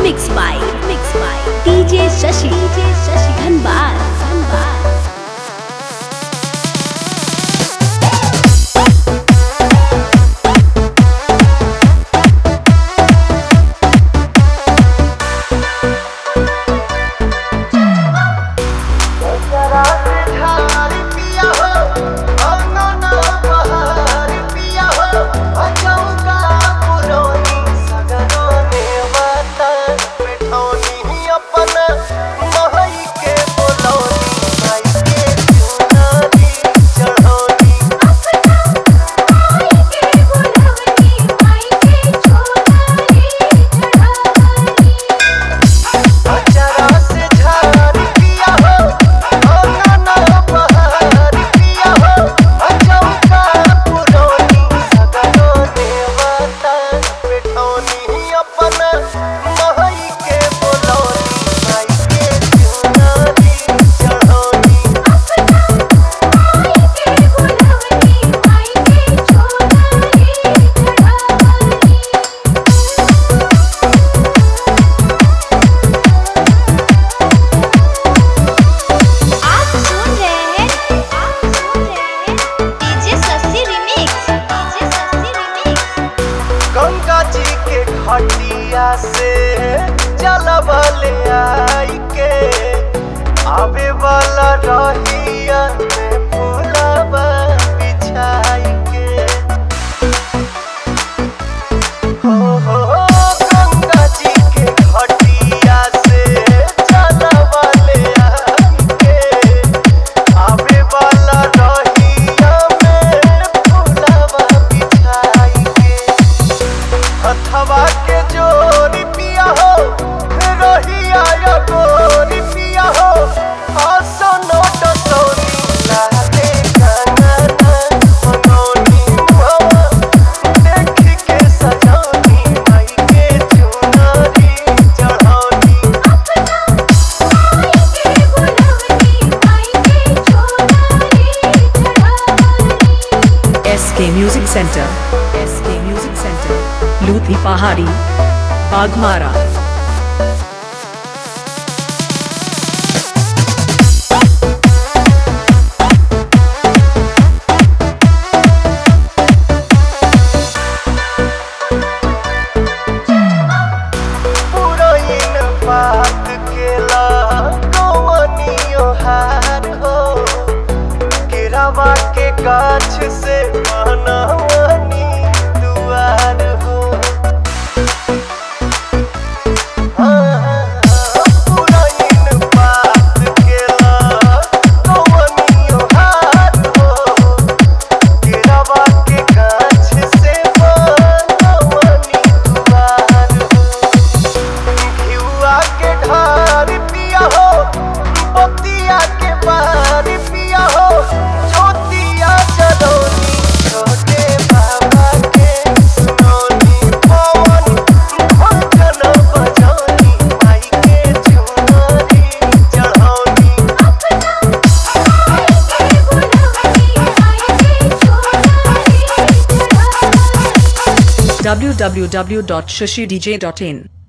Mix by DJ Shashi Dhanbad हटिया से चलबले आई के आवे वाला रहिया में फूलबा बिछाई के हो गंगा जी के हटिया से चलबले आई के आवे वाला रहिया में फूलबा बिछाई के हथवा के जोरी पिया हो रहिया या गोरी पिया हो आसो नोट सोनी लाले गाना मनोनी मामा देख के सजौनी माई के चुनरी Chaduni SK Music Center, Luthi Pahari, Bagmara. पुरैन बात केला कौनियो हार हो गिरवा के गाछ से बनवनी दुआर हो पुरैन बात केला कौनियो हार हो गिरवा के गाछ से बनवनी दुआर हो घिउआ के ढार पिया हो बतिया के बार पिया हो ज्योतिया जलौनी छोटे बाबा के सुनौनी पवन भजन बजौनी माई के चुनरी चढ़ौनी www.shashidj.in